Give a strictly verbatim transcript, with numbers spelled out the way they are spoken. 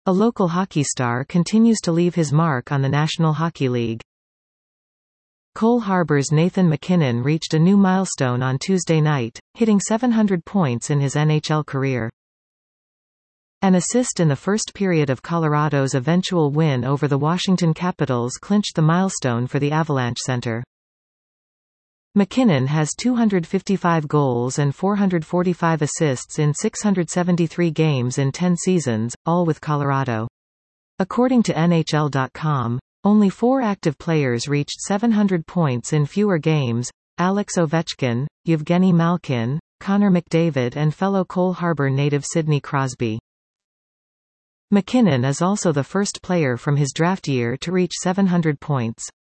A local hockey star continues to leave his mark on the National Hockey League. Cole Harbour's Nathan MacKinnon reached a new milestone on Tuesday night, hitting seven hundred points in his N H L career. An assist in the first period of Colorado's eventual win over the Washington Capitals clinched the milestone for the Avalanche Center. MacKinnon has two hundred fifty-five goals and four hundred forty-five assists in six hundred seventy-three games in ten seasons, all with Colorado. According to N H L dot com, only four active players reached seven hundred points in fewer games: Alex Ovechkin, Yevgeny Malkin, Connor McDavid and fellow Cole Harbour native Sidney Crosby. MacKinnon is also the first player from his draft year to reach seven hundred points.